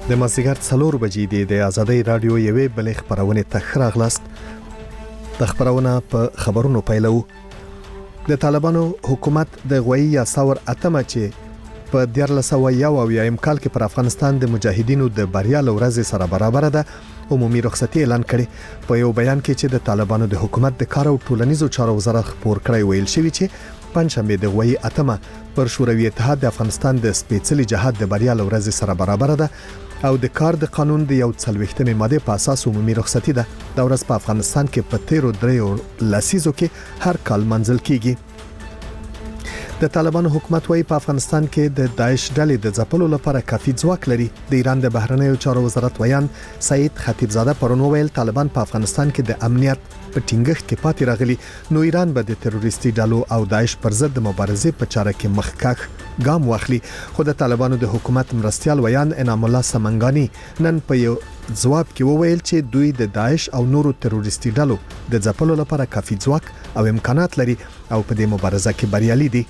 د مازیګر 4 بجې د ازادۍ رادیو یوې بلې خبرونه ته راغلاست. د خبرونه په خبرونو پیلو. د طالبانو حکومت د غوي یا ثور اتمه چې په 1401 کال کې پر افغانستان د مجاهدینو د بریا لورځ سره برابر ده عمومي رخصتي اعلان کړي. په یو بیان کې چې د طالبانو د حکومت د کار او ټولنیزو چارو وزارت خبر کړی ویل شوی چې پنځشنبه د غوي اتمه پر شوروي اتحاد د افغانستان د سپېڅلي جهاد د بریا لورځ سره برابر ده او د کار د قانون د یو 40مې ماده په اساس عمومي رخصتي ده. د ورځ په افغانستان کې په 13 لسیزو کې هر کال منځل کیږي. د طالبانو حکومت وايي په افغانستان کې د داعش ډلې د ځپلو لپاره کافي ځواک لري. د ایران د بهرنیو چارو وزارت ویان سعید خطیبزاده پرون ویل طالبان په افغانستان کې د امنیت په ټینګښت کې پاتې راغلي، نو ایران به د تروریستي ډلو او داعش پر ضد د مبارزې په چاره کې مخکښ ګام واخلي. خو د طالبانو د حکومت مرستيال ویان انعام الله سمنګانی نن په یو ځواب کې وویل چې دوی د داعش او نورو تروریستي ډلو د ځپلو لپاره کافي ځواک او امکانات لري او په دې مبارزه کې بریالي دي.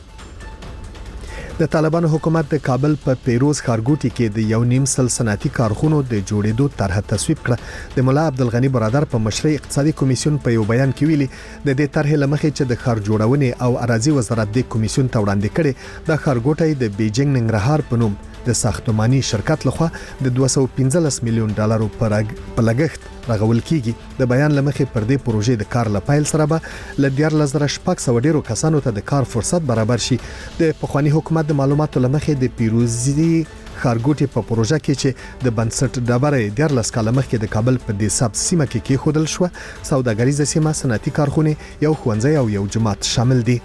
د طالبانو حکومت د کابل په پیروز ښارګوټي کې د یو نیم سل صنعتي کارخونو د جوړېدو طرح تصویب کړه. د مولا عبدالغنی برادر په مشرۍ اقتصادي کمیسیون په یو بیان کې ویلي د دې طرح لمخې چې د ښار جوړونې او اراضي وزارت د کمیسیون ته وړاندې کړي د ښارګوټي د بیجینګ ننګرهار په نوم د ساختماني شرکت لخوا د 215 میلیون ډالرو په لګښت رغول کیږي. د بیان لمخې پر دې پروژې د کار لپایل سره به ل 14,600 ډیرو کسانو ته د کار فرصت برابر شي. د پخوانی حکومت د معلوماتو لمخې د پیروزي ښارګوټي په پروژه کې چې د بنسټ ډبره 14 کال مخکې د کابل په دې سب سیمه کې خودل شو، سوداګریزه سیمه، صنعتي کارخونه، یو ښوونځی او یو جماعت شامل دي.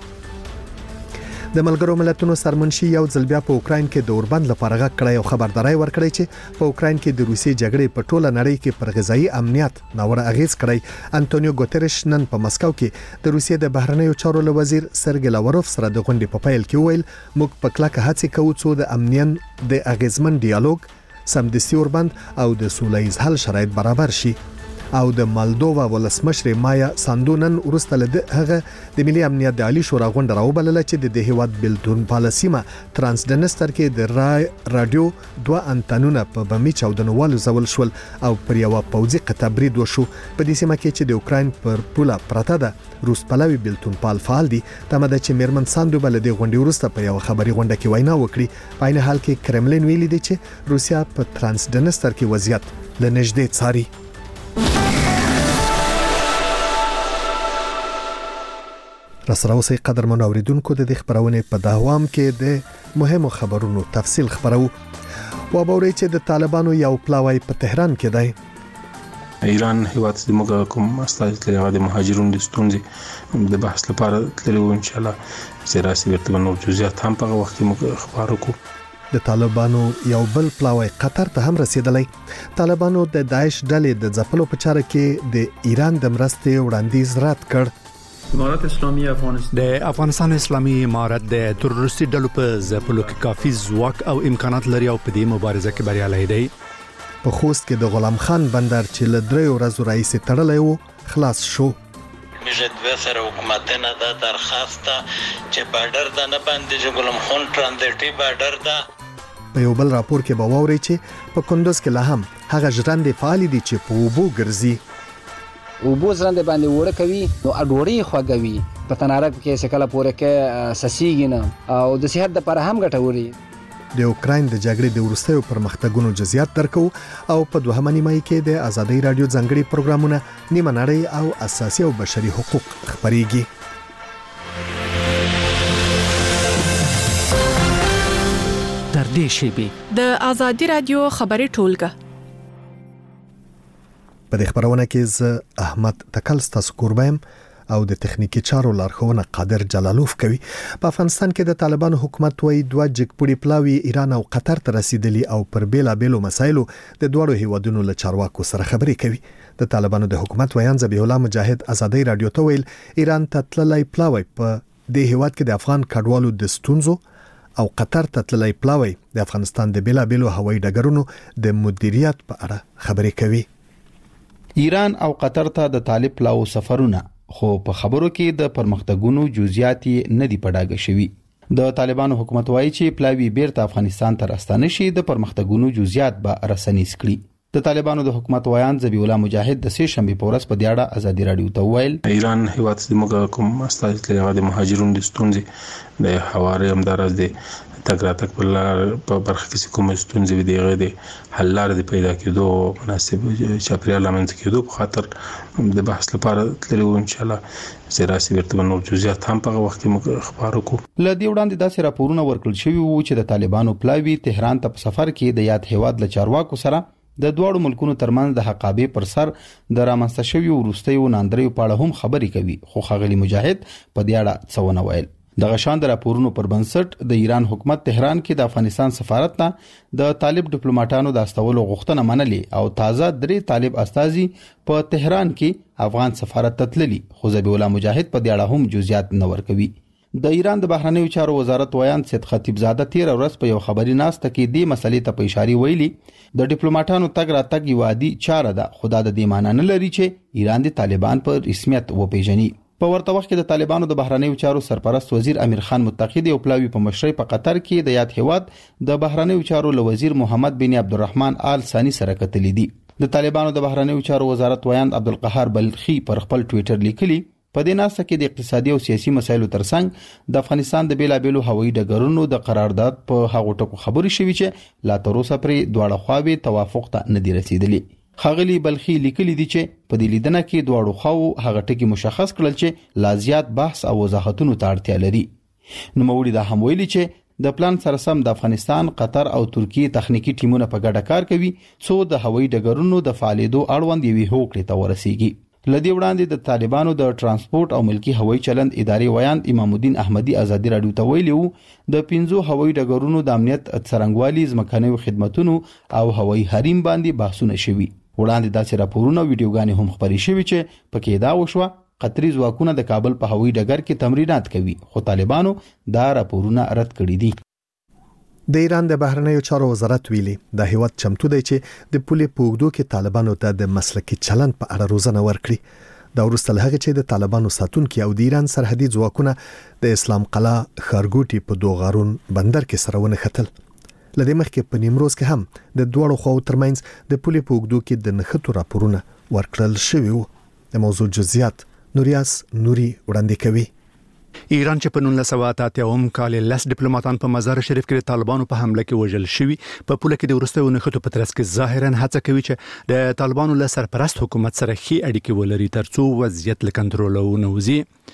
د ملګرو ملتونو سرمنشي یو ځل بیا په اوکراین کې د اوربند لپاره غږ کړی او خبرداري ورکړی چې په اوکراین کې د روسي جګړې په ټوله نړۍ کې پر غذایی امنیت ناوړه اغیز کړی. انټونیو ګوتریش نن په مسکو کې د روسیې د بهرنیو چارو وزیر سرګی لاوروف سره د غونډې په پیل کې ویل موږ په کلکه هڅه کوو چې د امنیت د اغیزمن ډیالوګ سمدستي اوربند او د سولهییز حل شرایط برابر شي. او د مالدووا ولسمشر مایا ساندو نن ورسته له هغه د ملي امنیت د عالی شورا غونډه راوبلله چې د هیواد بلتون پالیسیمه ترانسډنستر کې د رادیو 2 انتنونه په بمی چاودنوالو زول شول او پر یو پوځي قطع برید وشو. په دې سیمه کې چې د اوکراین پر پوله پرته ده روس پلوي بلتون پال فعال دي. تمه ده چې میرمن ساندو بل د غونډې ورسته په یو خبري غونډه کې وینا وکړي. په عین حال کې کرملین ویلي دی چې روسیا په ترانسډنستر کې وضعیت لنږدې څاري. رسره اوسئ قدرمن اوریدونکو د خبرونه په دوام کې د مهمو خبرونو تفصیل خبرو و باوري چې د طالبانو یو پلاوی په تهران کې دی. ایران هیواد زموږ کوم استاد لري د مهاجرونو د ستونزې د بحث لپاره تللی و ان شاء الله سیاسي ورته نور جزئیات هم په وخت کې خبرو کو. د طالبانو یو بل پلاوی قطر ته هم رسیدلی. طالبانو د داعش ډلې د ځپلو په چاره کې د ایران د مرستې وړاندیز رد کړ. امارات اسلامي د افغانستان اسلامي امارت د تروریستي ډلو په ځپلو کې کافي ځواک او امکانات لري او په دې مبارزه کې بریالی دی. په خوست کې د غلام خان بندر چې له 3 ورځو راځي تړلی و خلاص شو. میشه دوه سره حکومتونه دا درخواست چې بارډر د نه باندې چې غلام خان ترانزیټي بارډر دا. په یو بل راپور کې به واوري چې په کندوز کې لا هم هغه ژرندې فعال دي چې په اوبو ګرځي. وبو ځرنده باندې وړه کوي نو اډوړی خوګوي په تنارک کې سکله پورې کې سسیګینه او د صحت لپاره هم ګټوري. د اوکراین د جګړې د ورستیو پرمختګونو جزئیات درکو او په دوهمه نیمه کې د ازادۍ رادیو ځنګړي پروګرامونه نیمه نړۍ او اساسي او بشري حقوق خبريږي. تر دې شی د ازادۍ رادیو خبري ټولګه په دې خبرونه کې ز احمد تکل ستاسو قربایم او د تخنیکی چارو لارښوونه قادر جلالوف کوي. په افغانستان کې د طالبانو حکومت وایي دوه جګپوړي پلاوی ایران او قطر ته رسیدلی او پر بیلابېلو مسایلو د دوړو هیوادونو له چارواکو سره خبرې کوي. د طالبانو د حکومت ویان ذبیح الله مجاهد ازادۍ رادیو ته ویل ایران ته تللی پلاوی په دې هیواد کې د افغان کډوالو د ستونزو او قطر ته تللی پلاوی د افغانستان د بیلابېلو هوایي ډګرونو د مدیریت په اړه خبرې کوي. ایران او قطر ته د طالب پلاو سفرونه خو په خبرو کې د پرمختګونو جزئیات نه دی پډاګه شوی. د طالبانو حکومت وایي چې پلاوی بیرته افغانستان ته راستانه شي د پرمختګونو جزئیات به رسنیز کړي. د طالبانو د حکومت ویان ذبیح الله مجاهد د سه شنبه په ورځ په دې اړه ازادي رادیو ته وویل ایران هیواد د کوم استازي د مهاجرونو د ستونزې د حواله همدارز د تګراتک په برخه کې کوم ستونزې دی د حل لارې پیدا کېدو مناسب چاپیریال لامل کېدو په خاطر د بحث لپاره تللی و ان شاء الله سیاسي ورته نور جزئیات هم په وخت کې خبرو کو. لدی وړاندې داسې راپورونه ورکړل شوی وو چې د طالبانو پلاوی تهران ته په سفر کې د یاد هیواد له چارواکو سره د دوړو ملکونو ترمنځ د حقابې پر سر د رامنځته شوی ورستیو ناندریو په اړه هم خبرې کوي، خو ښاغلي مجاهد په دې اړه څه ونه ویل. دغه شان د راپورونو پر بنسټ د ایران حکومت تهران کې د افغانستان سفارت ته د طالب ډیپلوماټانو د استولو غوښتنه منلې او تازه 3 طالب استازي په تهران کې افغان سفارت ته تللي، خو ذبیح الله مجاهد په دې اړه هم جزئیات نه ورکوي. د ایران د بهرنیو چارو وزارت ویان سید خطیب زاده 13 ورځ په یو خبري ناسته کې د مسلې ته په اشاره ویلي د ډیپلوماټانو تګ راتګ یو عادي چاره ده، خو دا د دې معنی نه لري چې ایران د طالبان په رسمیت وپیژني. په ورته وخت کې د طالبانو د بهرنیو چارو سرپرست وزیر امیر خان متقی د پلاوی په مشرۍ په قطر کې د یاد هیواد د بهرنیو چارو له وزیر محمد بن عبدالرحمن آل ثانی سره کتلې دي. د طالبانو د بهرنیو چارو وزارت ویان عبدالقهار بلخی پر خپل ټوئیټر لیکلي په دې ناسه کې د اقتصادي او سیاسي مسایلو ترڅنګ د افغانستان د بیلابېلو هوایي ډګرونو د قرارداد په هغو ټکو خبرې شوې چې لا تر اوسه پرې دواړه خواوې توافق ته نه دي رسیدلي. خاغلی بلخی لیکلی دي چې په دې لیدنه کې دواړو خواو هغه ټکي مشخص کړل چې لا زیات بحث او وضاحتونو ته اړتیا لري. نو موري دا هم ویلي چې د پلان سره سم د افغانستان، قطر او ترکیه تخنیکی ټیمونه په ګډه کار کوي څو د هوایي ډګرونو د فعالیدو اړوند یوې هوکړې ته ورسیږي. لدی وړاندې د طالبانو د ترانسپورت او ملکی هوایي چلند ادارې ویان امام الدین احمدی ازادي رادیو ته ویلي وو د 5 هوایي ډګرونو د امنیت څرنګوالي، ځمکنیو خدماتونو او هوایي حریم باندې بحثونه شوي. وړاندې داسې راپورونه ویډیوګانې هم خپرې شوي چې پکې دا وشوه قطري ځواکونه د کابل په هوایي ډګر کې تمرینات کوي، خو طالبانو دا راپورونه رد کړي دي. د ایران د بهرنیو چارو وزارت ویلي د هیواد چمتو دی چې د پولې په اوږدو کې طالبانو ته د مسلکي چلند په اړه روزنه ورکړي. دا وروسته له هغه چې د طالبانو ساتونکي او د ایران سرحدي ځواکونه د اسلام قلعه ښارګوټي په دوغارون بندر کې سره ونښتل. لدې مخکې په نیمروز کې هم د دوړو خواو ترمنځ د پولې په اوږدو کې د نښتو راپورونه ورکړل شوي وو. د موضوع جزئیات نوریاس نوري وړاندې کوي. ایران چې په 1988 کال لس ډیپلوماټان په مزار شریف کې طالبانو په حمله کې وژل شوي، په پوله کې د ورستیو نښتو په ترڅ کې ظاهرا هڅه کوي چې د طالبانو له سرپرست حکومت سره ښې اړیکې ولري ترڅو وضعیت له کنټرول ونوځي.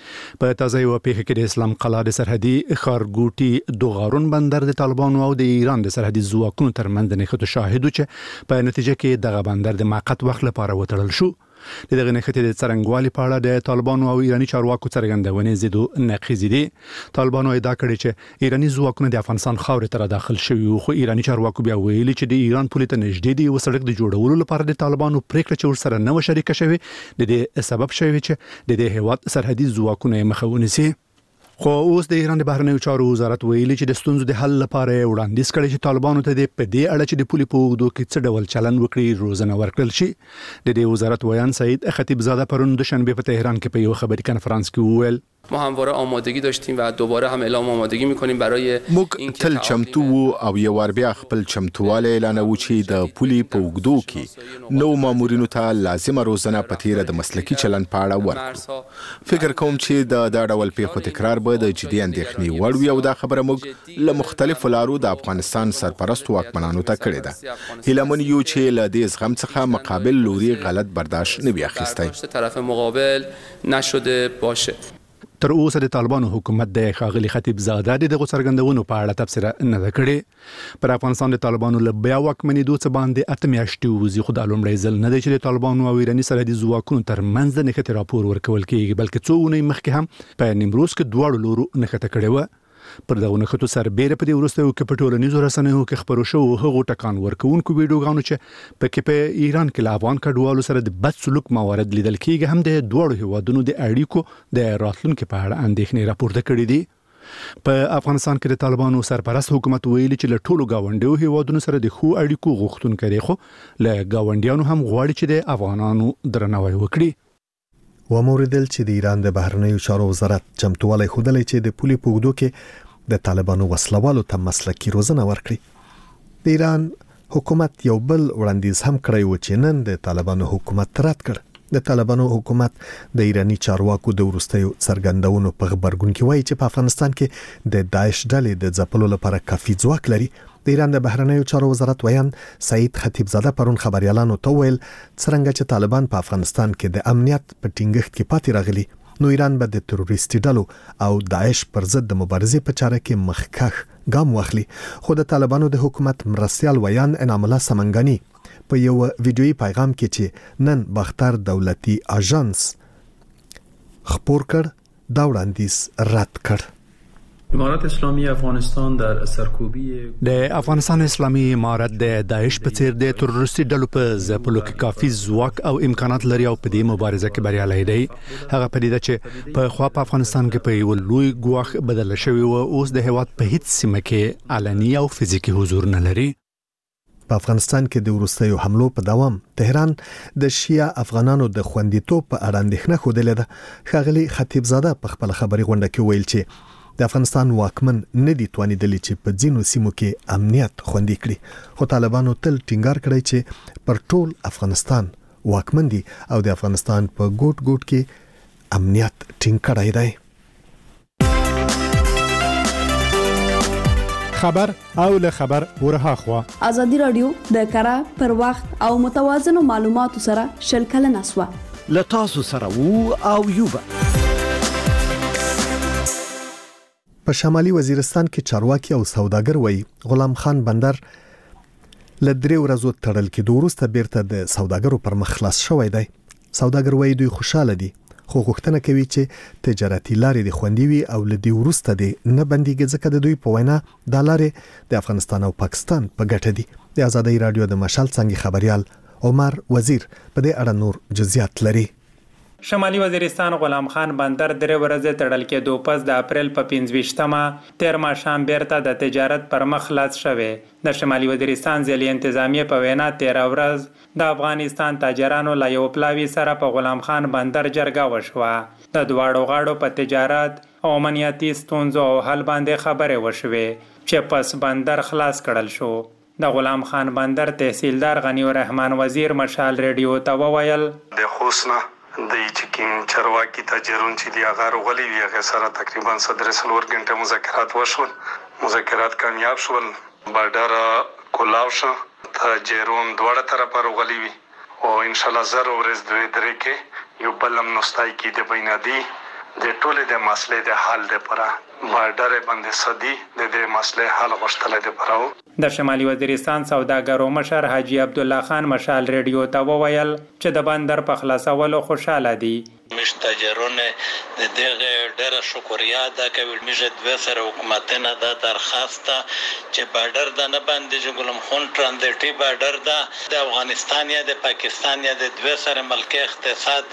په تازه یو پیښه کې د اسلام قلعه د سرحدي ښارګوټي دوغارون بندر د طالبانو او د ایران د سرحدي ځواکونو ترمنځ د نښتو شاهد و چې په نتیجه کې دغه بندر د موقت وخت لپاره وتړل شو. دغه نښتې د څرنګوالي په اړه د طالبانو او ایرانی چارواکو څرګندونې زیدو نقیزې دي. طالبانو ادعا کړې چې ایرانی ځواکونه د افغانستان خاورې ته داخل شوي وو، خو ایرانی چارواکو بیا ویلي چې د ایران پولې ته نږدې دی او سړک د جوړولو لپاره د طالبانو پریکړه چې ورسره نه و شریکه شوې د دې سبب شوی چې د دې هیواد سرحدي ځواکونه مخه ونیسي. خو اوس د ایران د بهرنیو چارو وزارت ویلي چې د ستونزو د حل لپاره وړاندیز کړي چې طالبانو ته د په دې اړه چې د پولې په اوږدو کې څه ډول چلند وکړي روزنه ورکړل شي. د دې وزارت ویان سید خطیب زاده پرون دوشنبه په تهران کې په یو خبري کنفرانس کې وویل ما همواره آمادگی داشتیم و دوباره هم اعلام آمادگی می‌کنیم برای موږ تل چمتو او یو ور بیا خپل چمتواله اعلانوي چې د پولې په اوږدو کې نو مامورینو ته لازمه روزنه په تیره د مسلکي چلند په اړه ورکړو. فکر کوم چې د ډول پیښو تکرار به د جدي اندېښنې وړ وي او دا خبره موږ له مختلفو لارو د افغانستان سرپرست واکمنانو ته کړې ده. هیله یو چې له دې زغم څخه مقابل لوري غلط برداشت نه وي اخیستی. طرف مقابل نشده باشه. تر اوسه د طالبانو حکومت د ښاغلي خطیب زاده د څرګندونو په اړه تبصره نه ده کړې. پر افغانستان د طالبانو له بیا واکمنېدو څخه باندې 8 میاشتې وځي، خو د لومړي ځل نه دی چې د طالبانو او ایراني سرحدي ځواکونو ترمنځ د نښتې راپور ورکول کېږي، بلکې څو اونۍ مخکې هم په نیمروز کې دواړو لورو نښته کړې وه. پر دغه نښتو سربېره په دې وروستیو کې په ټولنیزو رسنیو کې خپرو شوو هغو ټکان ورکوونکو ویډیوګانو چې پکې په ایران کې له افغان کډوالو سره د بد سلوک موارد لیدل کېږي هم د دواړو هیوادونو د اړیکو د راتلونکو په اړه اندېښنې راپورته کړې دي. په افغانستان کې د طالبانو سرپرست حکومت ویلي چې له ټولو گاونډیو هیوادونو سره د خو اړیکو غوښتونکي دي، خو له گاونډیانو هم غواړي چې د افغانانو درناوی وکړي. وموردل چې د ایران د بهرنیو چارو وزارت چمتووالی ښودلی چې د پولې په اوږدو کې د طالبانو وسلوالو ته مسلکي روزنه ورکړي. د ایران حکومت یو بل وړاندیز هم کړی و چې نن د طالبانو حکومت رد کړ. د طالبانو حکومت د ایرانی چارواکو د ورستیو څرګندونو په خبرګون کې وایي چې په افغانستان کې د داعش ډلې د ځپلو لپاره کافي ځواک لري. د ایران د بهرنیو چارو وزارت ویان سعید خطیبزاده پرون خبريالانو ته ویل څنګه چې طالبان په افغانستان کې د امنیت په ټینګښت کې پاتې راغلي، نو ایران به د تروریستي ډلو او داعش پر ضد د مبارزې په چاره کې مخکښ ګام واخلي. خو د طالبانو د حکومت مرستيال ویان انعام الله سمنګانی په یو ویډیويي پیغام کې چې نن باختر دولتي اژانس خبر کړ دا وړاندیز رد کړ. امارات اسلامی افغانستان در سرکوبی د افغانستان اسلامي امارت د داعش په څیر د تروریستي ډلو په ځپلو کې کافي ځواک او امکانات لري او په دې مبارزه کې بریالي دی. هغه پدیده چې په خوا په افغانستان کې په یو لوی ګواښ بدل شوی او اوس د هیواد په هیڅ سیمه کې علني او فزیکی حضور نه لري. په افغانستان کې د وروستیو حملو په دوام تهران د شیعه افغانانو د خوندیتوب په اړه اندېښنه خوده ده. ښاغلي خطیبزاده په خپل خبري غونډه کې ویل چې د افغانستان واکمن نه دي توانیدلی چې په ځینو سیمو کې امنیت خوندي کړي، خو طالبانو تل ټینګار کړی چې پر ټول افغانستان واکمن دي او د افغانستان په ګوټ ګوټ کې امنیت ټینګ کړی دی. خبر او له خبر ورها خوا ازادي رادیو د کارا پر وخت او متوازن معلوماتو سره شلکل نسوه ل تاسو سره وو او یوبا. په شمالي وزیرستان کې چارواکي او سوداګر وایي غلام خان بندر لدري ورځو تړل کې وروسته بیرته د سوداګرو پر مخ خلاص شوی دی. سوداګر وایي دوی خوشاله دي، خو غوښتنه کوي چې تجارتي لارې د خوندي وي او لدی وروسته دي نه بنديږي، ځکه د دوی په وینا د لارې د افغانستان او پاکستان په ګټه دي. د آزادۍ رادیو د مشال څنګه خبريال عمر وزیر په دې اړه نور جزئیات لري. شمالي وزیرستان غلام خان بندر درې ورځې تړل کېدو پس د اپریل په 25مه تیر ماښام بیرته د تجارت پر مخ خلاص شوه. د شمالي وزیرستان ځلې انتظامیه په وینا تیر ورځ د افغانستان تاجرانو لا یو پلاوی سره په غلام خان بندر جرګه وشوه. د دواړو غاړو په تجارت او امنیتي ستونزو او حل باندې خبرې وشوې چې پس بندر خلاص کړل شو. د غلام خان بندر تحصیلدار غنی الرحمن وزیر مشال ریډیو ته وویل د خوسنا د چکین چرواکی تاجرون چې دی هغه غولي وی هغه سره تقریبا 3 غنټه مذاکرات وشول. مذاکرات کامیاب شول. بارډر کولاو شو. تاجرون دواړه طرفه غولي وی او ان شاء الله زره ورځ دوی درې کې یو بلم نوستای کې د بینادي د ټوله د مسلې د حل لپاره بارډر باندې صدی د دې مسلې حل غوښتل دي پراو. د شمالي وزیرستان سوداګرو مشر حاجی عبد الله خان مشال ریډیو ته وویل چې د بندر په خلاصولو خوشاله دي. مشتاجرون د دغه ډېر شکریا ادا کوي. میشه د وسره حکومتونه د درخواست چې بارډر د نه باندې ګلم خون ترانزیټي بارډر د افغانستان یا د پاکستان یا د دوه سره ملک اقتصاد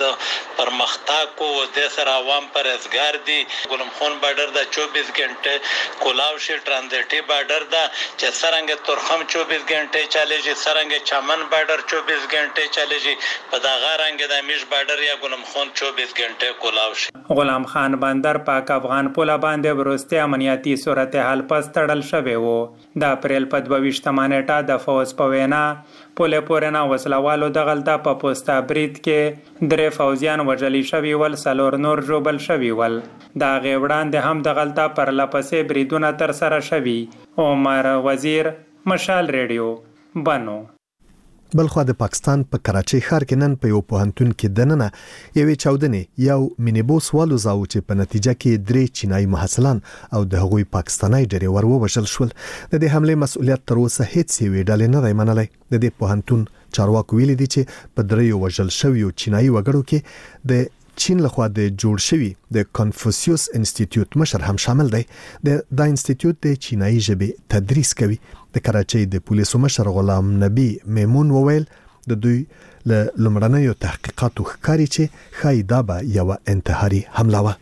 پرمختګ کو د سره عوام پر ازګار دي. ګلم خون بارډر د 24 غنټه کولاو شي ترانزیټي بارډر د چې سرنګ ترخم 24 غنټه چاليږي، سرنګ چمن بارډر 24 غنټه چاليږي، په دا غرنګ د میش بارډر یا ګلم خون 24 غنټه کولاو شي. غلام خان بندر پاک افغان پوله باندې ورسته امنیتي صورتحال پس تړل شوی وو. د اپریل په 22 نیټه د فوز په وینا پوله پورنه وسلوالو د غلطه په پوسټا برید کې 3 فوزیان وژل شوی ول، 4 نور جوبل شوی ول. دا غوړان د هم د غلطه پر لپسې بریدونه تر سره شوی. عمر وزیر مشال ریډیو بنو. بلخو د پاکستان په کراچۍ ښار کې نن په یو پوهنتون کې دننه یوې چاودنې یو مینیبوس والوزاو چې په نتیجه کې 3 چینایي محصلان او د هغوی پاکستاني ډریور ووژل شول. د دې حمله مسؤلیت تر اوسه هیڅ یوې ډلې نه دی منلی. د دې پوهنتون چارواکو ویلي دي چې په 3 وژل شویو چینایي وګړو کې د چین لخوا د جوړ شوی د کنفوسیوس انسټیټیوټ مشر هم شامل دی. د انسټیټیوټ د چینایي ژبې تدریس کوي. د کراچۍ د پولیسو مشر غلام نبی میمون وویل د دوی له لمړنیو تحقیقاتو ښکاري چې ښایي دا به یوه انتحاري حمله وه.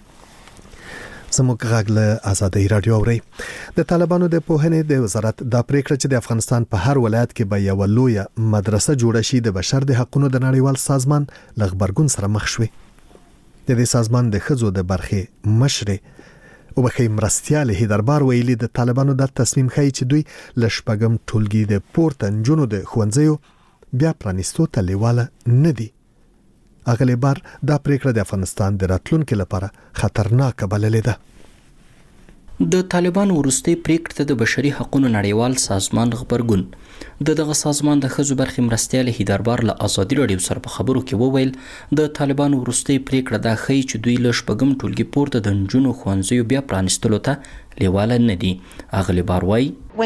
زموږ غږ له آزادۍ رادیو اورئ. د طالبانو د پوهنې د وزارت دا پریکړه چې د افغانستان په هر ولایت کې به یوه لویه مدرسه جوړه شي د بشر د حقوقو د نړیوال سازمان له غبرګون سره مخ شوې. د دې سازمان د ښځو د برخې مشرې وبخې مرستيال هیدربار ویلي د طالبانو د تصمیم ښیي چې دوی ل شپږم ټولګي د پورته نجونو د ښوونځیو بیا پرانیستو ته لیواله نه دي. اغلی بار دا پریکړه د افغانستان د راتلونکو لپاره خطرناک بللې ده. د طالبانو وروستي پریکړه ته د بشري حقوقو نړیوال سازمان خبرګون دغه سازمان د ښځو برخې مرستیال هیدربار له ازادي راډیو سره په خبرو کې وویل د طالبانو وروستي پریکړه دا ښیي چې دوی له شپږم ټولګي پورته د نجونو ښوونځیو بیا پرانیستلو ته لیواله نه دي. اغلی بار وایي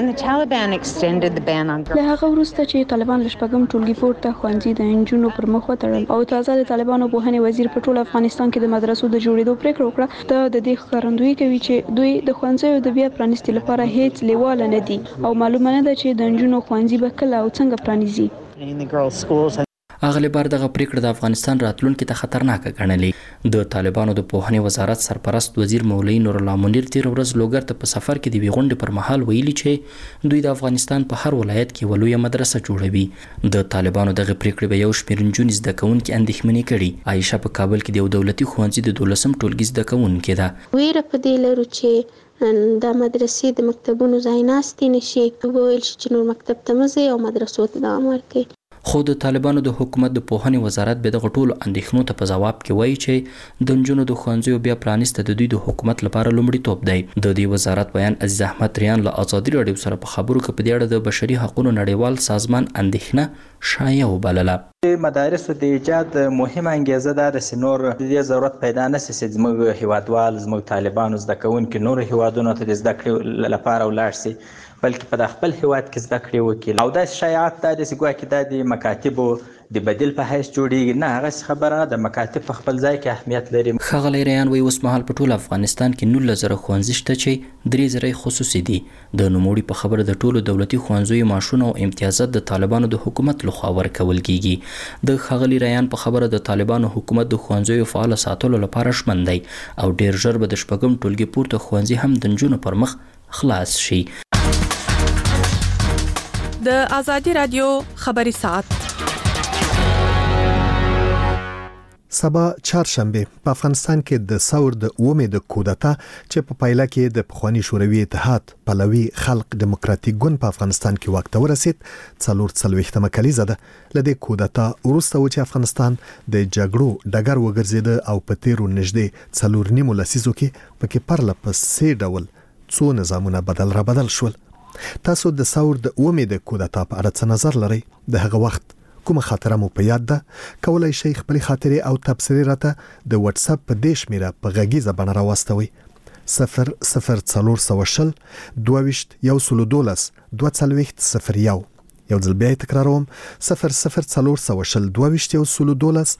له هغه وروسته چې طالبان له شپږم ټولګي پورته ښوونځي د نجونو پر مخ وتړل او تازه د طالبانو پوهنې وزیر په ټول افغانستان کې د مدرسو د جوړېدو پریکړه وکړه، د دې ښکارندویي کوي چې دوی د ښوونځیو د بیا پرانیستلو لپاره هیڅ لیواله نه دي او معلومه نه ده چې د نجونو ښوونځي به کله او څنګه پرانیزي. اغلی بار دغه پریکړه د افغانستان راتلونکي ته خطرناکه ګڼلې. د طالبانو د پوهنې وزارت سرپرست وزیر مولوی نور الله منیر تیر ورځ لوګر ته په سفر کې د ویغونډې پر مهال ویلي چې دوی د افغانستان په هر ولایت کې ولویه مدرسه جوړوي. د طالبانو دغه پریکړه به یو شمېر نجونې زده کوونکي اندېښمنې کړي. عایشه په کابل کې د یو دولتي ښوونځي د 12م ټولګي زده کوونکې ده. ویره په دې لرو چې د مدرسې د مکتبونو ځای ناستې نشي، وویل شي چې نور مکتب ته مه ځئ او مدرسو ته دوام ورکړئ. خو د طالبانو د حکومت د پوهنې وزارت به دغه ټولو اندېښنو ته په ځواب کې وایي چې د نجونو د ښوونځیو بیا پرانیسته د دوی د حکومت لپاره لومړیتوب دی. د دې وزارت بیان عزیز احمد ریان له ازادي راډیو سره په خبرو کې په دې اړه د بشري حقوقو نړیوال سازمان اندېښنه شایع وبلله. مدارسو د ایجاد مهمه انګیزه ده چې نور د دې ضرورت پیدا نشي چې زموږ هیوادوال زموږ طالبانو زده کوونکي نور هیوادونو ته د زده کړې لپاره ولاړ شي، بلکې په خپل هیواد کې زده کړې وکړي. او دا شایعات دا د ګواکې دا د مکاتبو د بدیل په حیث جوړیږي، نه هغه خبره نه. د مکاتب په خپل ځای کې اهمیت لري. ښاغلی ریان وایي اوس مهال په ټول افغانستان کې 19,000 ښوونځي شته چې 3,000 خصوصي دي. د نوموړي په خبره د ټولو دولتي ښوونځیو معاشونه او امتیازات د طالبانو د حکومت لخوا ورکول کیږي. د ښاغلي ریان په خبره د طالبانو حکومت د ښوونځیو فعال ساتلو لپاره ژمن دی او ډیر ژر به د شپږم ټولګي پورته ښوونځي هم د نجونو پر مخ خلاص شي. د ازادي رادیو خبري ساعت سبا چهارشنبه په افغانستان کې د ثور د اومې د کودتا چې په پایله کې د پخوانی شوروي اتحاد پلوي خلق دیموکراتیک ګوند په افغانستان کې واک ته ورسید 44 کلیزه ده. لدې کودتا وروسته و چې افغانستان د جګړو ډګر وګرځید او په تیرو نږدې 4.5 لسیزو کې پکې پرله پسې ډول څو نظامونه بدل شول. تاسو د ثور د اومې د کودتا په اړه څه نظر لرئ؟ د هغه وخت کومه خاطره مو په یاد ده؟ کولای شئ خپل خاطرې او تبصرې راته د واتس اپ په دې شمیره په غږیزه بڼه راوستوئ 00420 22 112 240 یو ځل بیا تکراروم 00420 22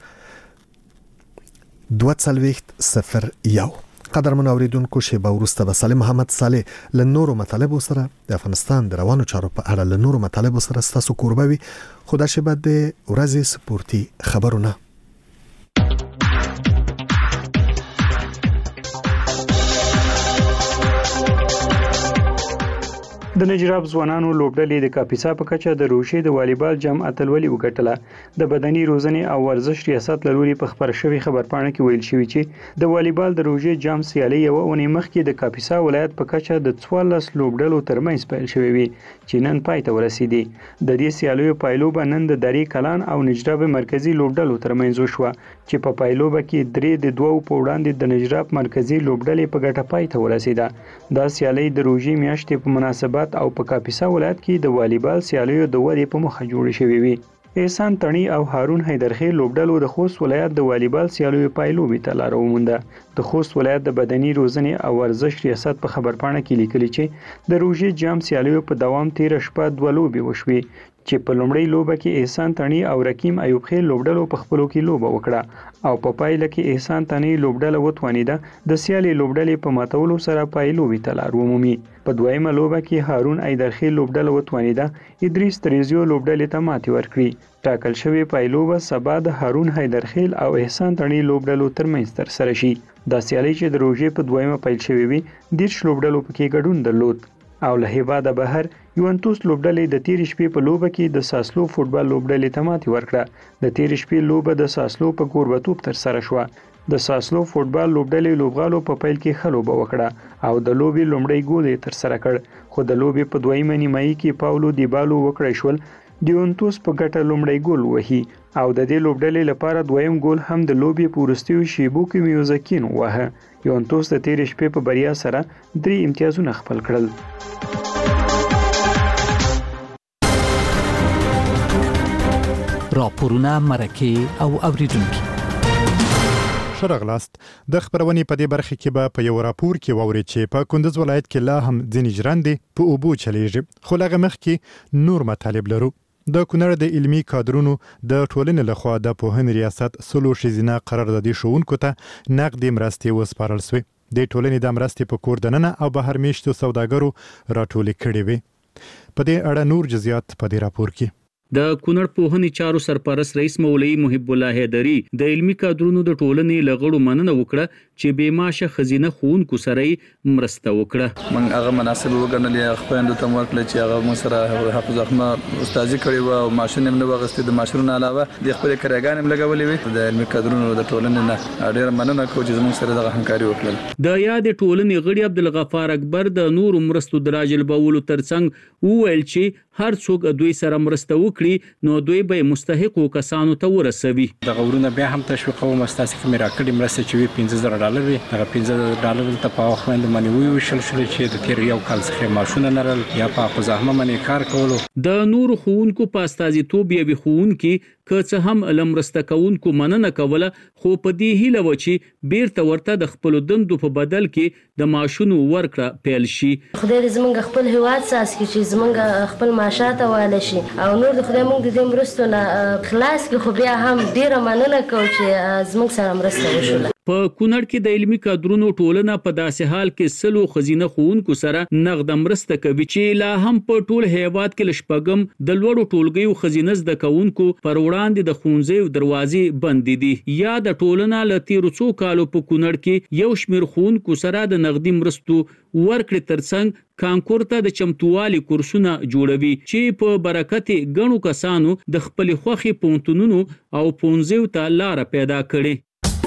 112 240. قدرمن اوریدونکو شیبه وروسته به سالم محمد صالح له نورو مطالبو سره د افغانستان د روانو چارو په اړه له نورو مطالبو سره ستاسو کوربه وي. خو دا شیبه د ورځې سپورتي خبرونه. د نجراب ځوانانو لوبډلې د کاپیسا په کچه د روشي د والیبال جام اتلولي وګټله. د بدني روزنې او ورزش ریاست لوري په خبر شوی خبرپاڼه کې ویل شوی چې د والیبال د روشي جام سیالي یو اونۍ مخکې د کاپیسا ولایت په کچه د 14 لوبډلو ترمنځ پیل شوی وي چې نن پای ته ورسیدي. د دې سیالیو پایلوبه نن د دری کلان او نجراب مرکزی لوبډلو ترمنځ وشوه چې په پایلوبه کې درې د دوو په وړاندې د نجراب مرکزی لوبډلې په ګټه پای ته ورسیده. دا سیالي د روشي میاشتې په مناسبت او په کاپیسا ولایت کې د والیبال سیالیو د ودې په مخه جوړې شوې وي. احسان تڼي او هارون حیدرخیل لوبډلو د خوست ولایت د والیبال سیالیو پایلوبې ته لار ومونده. د خوست ولایت د بدني روزنې او ورزش ریاست په خبرپاڼه کې لیکلي چې د روژې جام سیالیو په دوام 13 شپه 2 لوبې وشوې چې په لومړۍ لوبه کې احسان تڼي او رکیم ایوب خیل لوبډلو په خپلو کې لوبه وکړه او په پایله کې احسان تڼي لوبډله وتوانیده د سیالي لوبډلې په ماتولو سره پایلوبې ته لار ومومي. په دویمه لوبه کې هارون حیدرخیل لوبډله وتوانیده ادریس تریزیو لوبډلې ته ماتې ورکړي. ټاکل شوی پایلوبه سبا د هارون حیدرخیل او احسان تڼي لوبډلو ترمنځ ترسره شي. دا سیالي چې د روژې په دویمه پیل شوې وي 10 لوبډلو پکې ګډون درلود او له هیواده بهر یوونتوس لوبډلې د تیر شپې په لوبه کې د ساسلو فوټبال لوبډلې ته ماتې ورکړه. د تیر شپې لوبه د ساسلو په کوربتوب ترسره شوه. د ساسلو فوټبال لوبډلې لوبغالو په پیل کې ښه لوبه وکړه او د لوبې لومړی ګول یې ترسره کړ، خو د لوبې په دویمه نیمایي کې پاولو دیبالو وکړای شول ډیونتوس په ګټه لومړی ګول وهي او د دې لوبډلې لپاره دویم ګول هم د لوبې په وروستیو شیبو کې میوزکین وهه. یوونتوس د تېرې شپې په بریا سره 3 امتیازونه خپل کړل. راپورونه مرکه او اوریدونکو شرغلاست د خبرونې په دې برخه کې به په یو راپور کې ووري چې په کندز ولایت کې لا هم ځینې ژرندې په اوبو چلیږي، خو لغه مخ کې نور مطالب لرو. د کونړ د علمي کادرونو د ټولنې لخوا د پوهنې ریاست سلو شیزینه قراردادي شوونکو ته نقدې مرستې وسپارل شوې. د ټولنې د مرستې په کور دننه او بهر میشتو سوداګرو راټولې کړې وې. په دې اړه نور جزئیات په دې راپور کې. د کونړ پوهنې چارو سرپرست رئیس مولوي محب الله حیدری د علمي کادرونو د ټولنې لغړو مننه وکړه چې بې معاشه خزینه خوونکو سره مرسته وکړه. من هغه مناسب وګڼلې خپل ته ورکړل چې هغه مو سره حافظ احمد استادي کړی و او ماشين هم نو وغستې د ماشين علاوه د خپل کارګان هم لګولې وي. د علمي کادرونو د ټولنې نه ډېر مننه کوم چې زموږ سره د همکاري وکړل. د یاد ټولنې غړي عبدالغفار اکبر د نور مرستو دراجل بولو ترڅنګ وویل چې هر څوک دوی سره مرسته وکړي نو دوی به مستحقو کسانو ته ورسوي. د غوړونه بیا هم تشویق او مستاسف میرا کړي مرسته چې $15,000 وي. هغه $15,000 ته په خوند باندې ویشل شو چې د تیر یو کال څخه ماشونه نرل یا په خزاهمه باندې کار کولو. د نور خوونکو په استازیتوب یوي خوونکي که څه هم لمرسته کوونکو مننه کوله، خو په دې هیله و چې بیرته ورته د خپل دندو په بدل کې د ماشونو ورکړه پیل شي. خدای دې زمونږ خپل هیواد ساس کې چې زمونږ خپل معاشات واله شي او نور د خدای مونږ د دې مرستو نه خلاص کې، خو بیا هم ډیره مننه کوم چې زمونږ سره مرسته وشوله. په کونړ کې د علمي کادرونو ټولنه په داسې حال کې سلو خزینه خوونکو سره نقد مرسته کوي چې لا هم په ټول هیواد کې لشپګم د لوړو ټولګیو خزینه زده کوونکو پر وړاندې د ښوونځیو دروازې بندې دي. یا د ټولنه له تیرو څو کالو په کونړ کې یو شمېر خوونکو سره د نقدي مرستو ورکړې ترڅنګ کانکور ته د چمتووالي کورسونه جوړوي چې په برکت غنو کسانو د خپل خوخي پونتونونو او پونځیو ته لار پیدا کړي.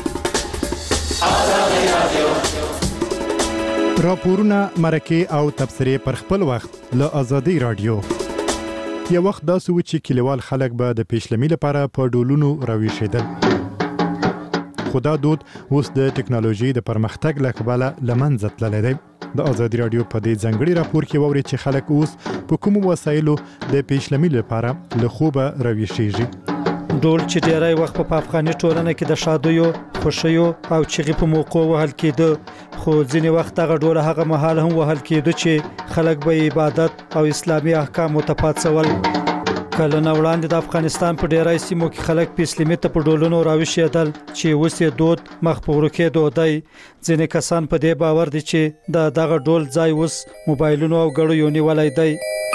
راپورونه مرکه او تبصرې پر خپل وخت له آزادۍ رادیو. یو وخت داسې و چې کلیوال خلک به د پیشلمي لپاره په ډولونو راویښېدل، خو دا دود اوس د ټکنالوژي د پرمختګ له کبله له منځه تللی دی. د آزادۍ رادیو په دې ځانګړي راپور کې واورئ چې خلک اوس په کومو وسایلو د پیشلمي لپاره له خوبه راویښېږي. ډول چې ډیری وخت په افغاني ټولنه کې د شادیو، خوشیو او چغې په موقع وهل کېده، خو ځینې وخت هغه ډول هغه مهال هم وهل کېده چې خلک به عبادت او اسلامي احکامو ته پاتول. کله نه وړاندې د افغانستان په ډیری سیمو کې خلک په اسلامي ته په ډولونو راوښیدل چې اوس یې دود مخ په ورکېدو دی. ځینې کسان په دې باور دي چې دغه ډول ځای اوس موبایلونو او ګړیو نیولی دی.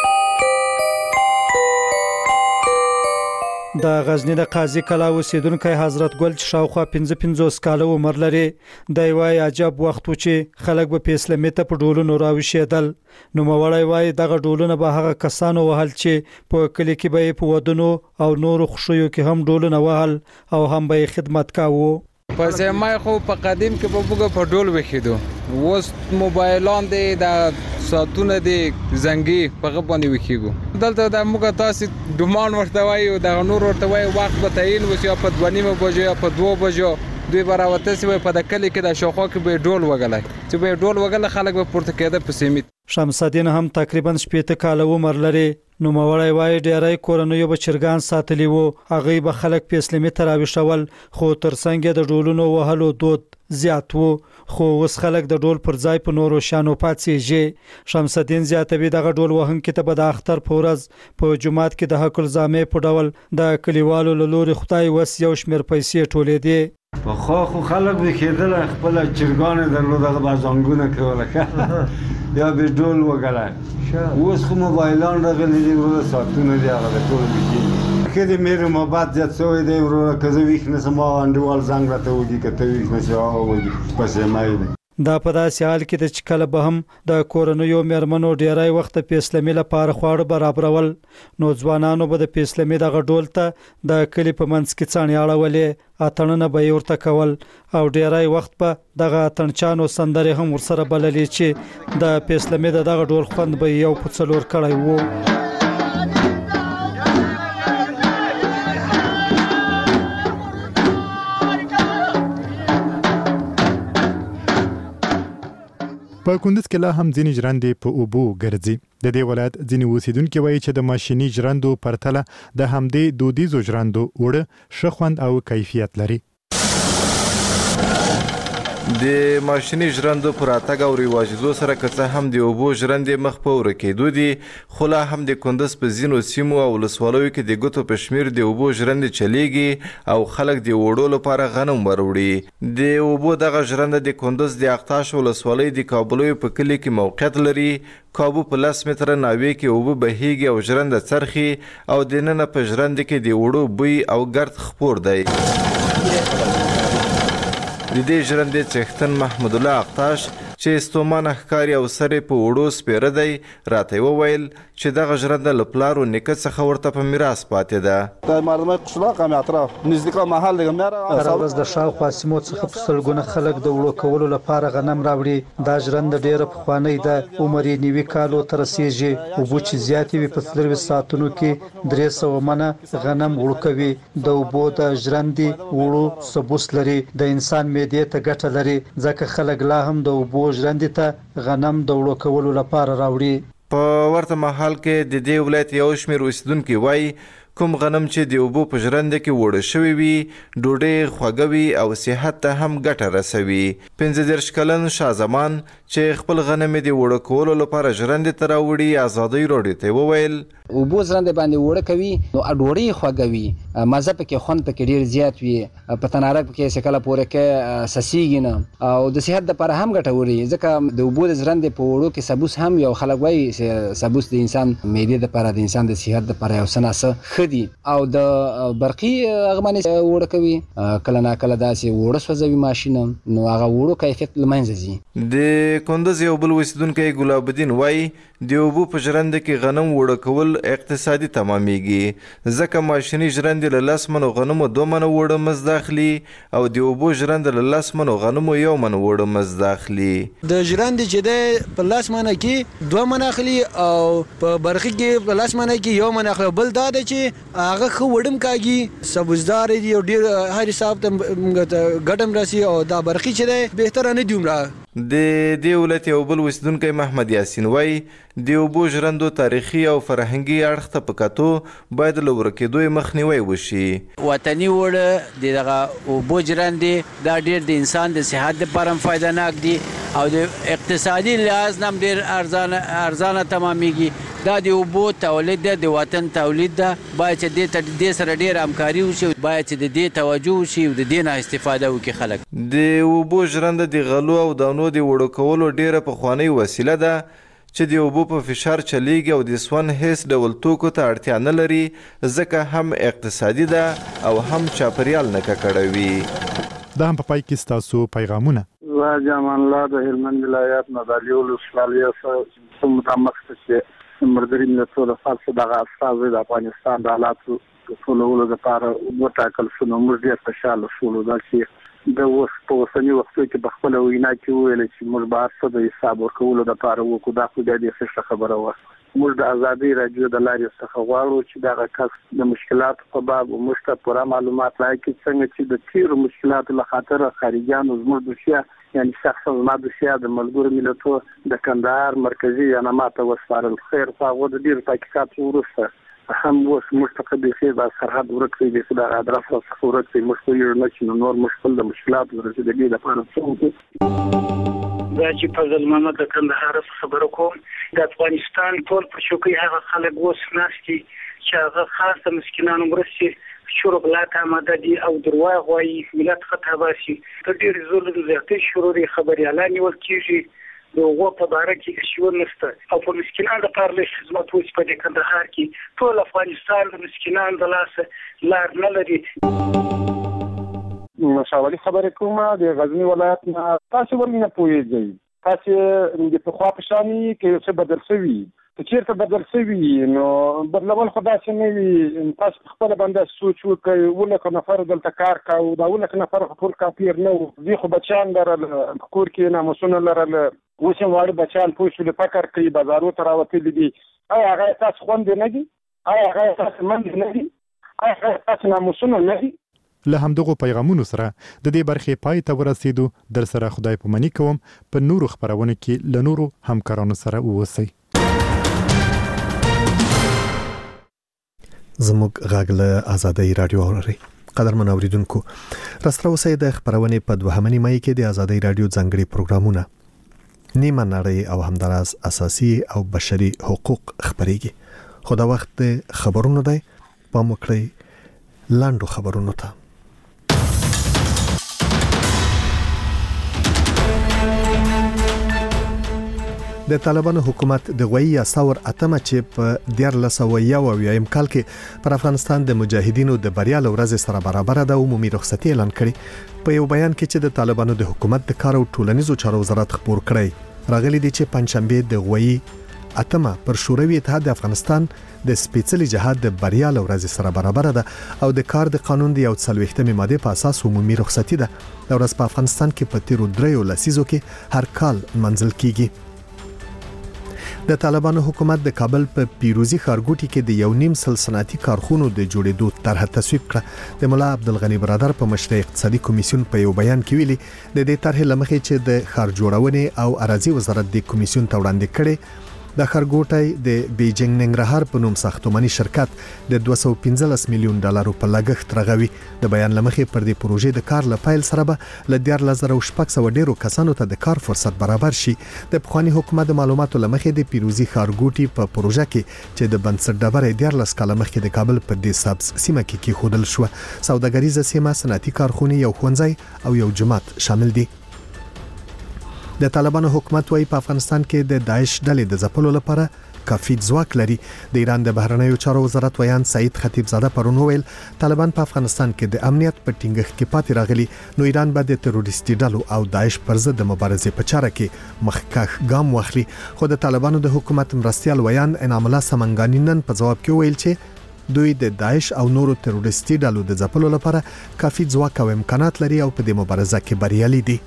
د غزنی د قاضي کلا اوسیدونکو حضرت ګل چې شاوخوا 55 کاله عمر لري، دی وایي عجب وخت و چې خلک به په اسلامي ته په ډولونو راوښیدل. نوموړی وایي دغه ډولونه به هغه کسانو وهل چې په کلی کې به په ودونو او نورو خوشیو کې هم ډولونه وهل او هم به خدمت کاوه. په زمای خو په قدیم کې به موږ په ډول وخیدو، اوس موبایلان دي د ساتونه دي زنګي په غبنې وخیګو. دلته د موږ تاسو ډومان ورته وایو، د نور ورته وایو وخت به تعین وسی په 2:30 بجو یا په 2 بجو دوی براوته سی په د کلی کې د شوخو کې به ډول وګلای چې به ډول وګل خلک به پورته کېده په سیمه. شمس الدین هم تقریبا 70 کاله عمر لري. نوموړی وایي ډیری کورنیو به چرګان ساتلی وو، هغه به خلک په اسلامي تراویشول، خو ترڅنګ د ډولونو وهلو دود زیات وو، خو اوس خلک د ډول پر ځای په نورو شانو پاتېږي. شمس الدین زیاتوي دغه ډول وهونکي ته به د اختر په ورځ په جومات کې د حق الزامې په ډول د کلیوالو له لوري خدای وس یو شمېر پیسې ټولېدې. په خو خلک به کېدل خپل چرګان درلود، هغه بازانګونه کوله یا به ډول وګړای. اوس خو موبایلان راغلي دي، ورو ساتونه دي، هغه ټول دي کله مېره محبت زیات شوی دی. ورو کزه ویښ نسم او انډوال زنګ راته وږي کته ویښ نشه او وږي پسې مای. دا په داسې حال کې چې کله به هم د کورنیو میرمنو ډیری وخت په اسلامي لپاره خواړه برابرول نو ځوانانو به د اسلامي دغه ډول ته د کلی په منځ کې څانې اړولې اتنه به ورته کول او ډیری وخت په دغه تنچانو سندري هم ورسره بللې چې د اسلامي دغه ډول خوند به یو په څلور کړی وو. په کندز کې لا هم ځینې ژرندې په اوبو ګرځي. د دې ولایت ځینې اوسیدونکو وایي چې د ماشيني ژرندو پرتله د همدې دودیزو ژرندو وړه ښه خوند او کیفیت لري. د ماشيني ژرندو پر راتګ او رواجېدو سره که څه هم د اوبو ژرندې مخ په ورکېدو دي، خو لا هم د کندز په ځینو سیمو او ولسوالیو کې د ګوتو په شمېر د اوبو ژرندې چلیږي او خلک د وړو لپاره غنم وروړي. د اوبو دغه ژرنده د کندز د اقتاش ولسوالۍ د کابلیو په کلي کې موقعیت لري. کابو په 10 متره ناوې کې اوبه بهیږي او ژرنده څرخي او دننه په ژرنده کې د وړو بوی او ګرد خپور دی. د دې ژرندې څښتن محمد الله اقتاش چې استومانه ښکاري او سر په وړو سپیره دی راته وویل چې دغه ژرنده له پلار و نیکه څخه ورته په میراث پاتې ده. د مردمۍ قشلاق هم اطراف نزدیکا محل دیگه میاره. هر ورځ د شاوخوا سیمو څخه په سلګونه خلک د وړو کولو لپاره غنم راوړي. دا ژرنده ډیره پخوانۍ ده، عمر یې 90 کالو ته رسیږي. اوبو چې زیاتې وي په 24 ساعتونو کې 300 منه غنم وړو کوي. د اوبو د ژرندې وړو سبوس لري، د انسان معدې ته ګټه لري ځکه خلک لا هم د اوبو ژرندې ته غنم د وړو کولو لپاره راوړي. په ورته مهال کې د دې ولایت یو شمېر اوسیدونکي وایي کوم غنم چې د اوبو په ژرنده کې وړه شوی وي ډوډۍ خوږه وي او صحت ته هم ګټه رسوي. 15 کلن شاه زمان چې خپل غنم د وړه کولو لپاره ژرندې ته راوړي ازادۍ راډیو ته وویل اوبو ژرندې باندې وړه کوي نو ډوډۍ خوږه وي، مزه پکې خوند پکې ډیر زیات وي، په تنارک پکې سکله پورې کې سسیږي نه او د صحت لپاره هم ګټوري ځکه د اوبو ژرندې په وړو کې سبوس هم یو خلک وایي سبوس د انسان معدې لپاره د انسان د صحت لپاره یو سناسه دي او د برقي اغمنې وړه کوي کله نا کله داسې وړه سوځوي ماشین نو هغه وړو کیفیت لمنځه ځي. د کندز یو بل اوسیدونکی ګلاب الدین وایي د اوبو په ژرنده کې غنم وړه کول اقتصادي تمامیږي ځکه ماشیني ژرندې له 10 منو غنمو 2 منو وړه مزد اخلي او د اوبو ژرنده له 10 منو غنمو 1 منو وړه مزد اخلي. د ژرندې چې د په 10 منو کې 2 منو اخلي او په برقي کې په 10 منو کې 1 منو اخلي. بل دا ده چې هغه خو وړم کاږي سبزدار دی او ډیر هر حساب ته ګټم راسي او دا برقي چې دی بهتره نه دی عمره. د دې ولایت یو بل اوسیدونکی محمد یاسین وایي د اوبو ژرندو تاریخي او فرهنګي اړخ ته په کتو باید له ورکېدو مخنیوی وشي. وطني وړه دغه اوبو ژرندې دا ډیر د انسان د صحت لپاره فایدهناک دي او د اقتصادي لحاظ هم ډیر ارزانه تمامېږي. دا د اوبو تولید ده، د وطن تولید ده، باید چې دې سره ډیر همکاري وشي، باید چې د دې توجه وشي او د دې نه استفاده وکړي خلک. د اوبو ژرنده د غلو او دانو د وړو کولو ډیره پخوانۍ وسیله ده چې د اوبو په فشار چلیږي او د سون هیڅ ډول توکو ته اړتیا نه لري ځکه هم اقتصادي ده او هم چاپریال نه ککړوي. دا هم په پای کې ستاسو پیغامونه. زه جامان الله د هلمند ولایت نه د لیول ولسوالۍ څخه متمخ چې مردري ملتونو لپاره دغه استازي د افغانستان د حالاتو ټولولو لپاره وټاکل شو. نو موږ ډېر خوشاله شولو دا چې د اوس په اوسني وخت کې په خپله وینا کې وویل چې موږ به هر څه د حساب ورکولو لپاره وکړو. دا خو ډېره ښه خبره وه. موږ د ازادۍ راډیو د لارې څخه غواړو چې دغه کس د مشکلاتو په باب موږ ته پوره معلومات راکړي څنګه چې د تیرو مشکلاتو له خاطره خارجیانو زموږ دوسیه یعنی شخصا زما دوسیه د ملګرو ملتونو د کندهار مرکزي ایالما ته وسپارل. خیر خو هغه د ډېرو تحقیقاتو وروسته هم اوس موږ ته قبیخي د سرحد ورک کړي چې د ادرس څخه ورک کړي. موږ خو یو نه چې نور مشکل د مشکلاتو د رسیدګۍ لپاره څه وکړو. دا چې فضل محمد د کندهار خبرو کوم د افغانستان ټول په شوکي هغه خلک اوس ناشتي چې هغه خاص د مسکینانو مرستې شروع بلات آماده دي او درواغ وایي ملت خطا باسي. د ډېر ظلم زیاتې شروع خبري اعلان نیول کېږي د هغو په باره کې شور نشته او په مسکینانو لپاره لږ خدمت وشي. په دې کندهار کې ټول افغانستان د مسکینانو د لاسه لار نه لري. مشاوري خبرې کوم د غزنی ولایت نه. تاسو ورنه پوهیږئ تاسو د په خوا په شانی کې څه بدل شوی چې چیرته بدل شوی نو بدلول خدا چې نه وي. تاسو خپل باندې سوچ وکړئ ولکه نفر دلته کار کاوه دا ولکه نفر ټول کافیر نه و دي خو بچان لرل کور کې ناموسونه لرل اوس هم واړه بچان پوښتنه د فکر کوي بازارو ته راوتلي دي. آیا هغه تاسو خوند نه دي؟ آیا هغه تاسو مند نه دي؟ آیا هغه تاسو ناموسونه نه دي؟ له همدغه پیغامونو سره د دې برخې پای ته ورسېدو. در سره خدای پامني کوم په نورو خبرونه کې له نورو همکارانو سره اوسئ. زموږ غږ له آزادۍ رادیو اوري. قدرمن اوریدونکو راستره اوسئ د خبرونه په 2 مې کې د آزادۍ رادیو ځنګړي پروګرامونه نیمه نړۍ او همداراز اساسي او بشري حقوق خبريږي. خو دا وخت خبرونه دی پام وکړئ لاندو خبرونو ته. د طالبانو حکومت د غوي ثور اتمه چې په 1401 کال کې پر افغانستان د مجاهدینو د بریا لورځ سره برابر د عمومي رخصتي اعلان کړي. په یو بیان کې چې د طالبانو د حکومت د کار او ټولنیزو چارو وزارت خبر کړی راغلي دي چې پنځشنبه د غوي اتمه پر شوروي اتحاد د افغانستان د سپېڅلي جهاد د بریا لورځ سره برابر ده او د کار د قانون د 40 ماده په اساس عمومي رخصتي ده. د ورځ په افغانستان کې په تیرو 3 لسیزو کې هر کال منځل کیږي. د طالبانو حکومت د کابل په پیروزي ښارګوټي کې د 1.5 سلسناتي کارخونو د جوړېدو طرح تصویب کړه. د مولا عبدالغنی برادر په مشرۍ اقتصادي کمیسیون په یو بیان کې ویلي د دې طرح لمخې چې د ښار جوړونې او اراضي وزارت د کمیسیون ته وړاندې کړي د ښارګوټي د بیجینګ ننګرهار په نوم ساختماني شرکت د 215 میلیون ډالرو په لګښت رغوي. د بیان لمخې پر دې پروژې د کار لپایل سره به ل 14,600 ډیرو کسانو ته د کار فرصت برابر شي. د پخوانی حکومت د معلوماتو لمخې د پیروزي ښارګوټي په پروژه کې چې د بنسټ ډبرې 14 کال مخکې د کابل په دې سبز سیمه کې خودل شو. سوداګریزه سیمه، صنعتي کارخونه، یو ښوونځی او یو جماعت شامل دي. د طالبانو حکومت وايي په افغانستان کې د داعش ډلې د ځپلو لپاره کافي ځواک لري. د ایران د بهرنیو چارو وزارت ویان سعید خطیبزاده پرون ویل طالبان په افغانستان کې د امنیت په ټینګښت کې پاتې راغلي نو ایران به د تروریستي ډلو او داعش پر ضد د مبارزې په چاره کې مخکښ ګام واخلي. خو د طالبانو د حکومت مرستيال ویان انعام الله سمنګانی نن په جواب کې ویل چې دوی د داعش او نورو تروریستي ډلو د ځپلو لپاره کافي ځواک او امکانات لري او په دې مبارزه کې بریالي دي.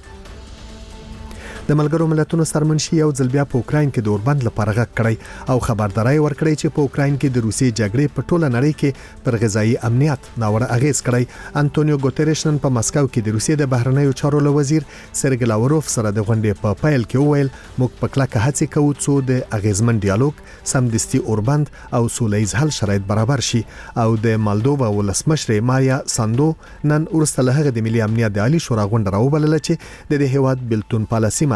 د ملګرو ملتونو سرمنشي یو ځل بیا په اوکراین کې د اوربند لپاره غږ کړی او خبرداري ورکړی چې په اوکراین کې د روسي جګړې په ټوله نړۍ کې پر غذایی امنیت ناوړه اغیز کړی. انټونیو ګوتریش نن په مسکو کې د روسي د بهرنیو چارو وزیر سرګی لاوروف سره د غونډې په پیل کې وویل موږ په کلکه هڅه کوو چې د اغیزمن ډیالوګ، سمدستي اوربند او سولهییز حل شرایط برابر شي. او د مالدووا ولسمشر مایا ساندو نن ورسته له هغه د ملي امنیت د عالی شورا غونډه راوبلله چې د هیواد بلتون پالیسي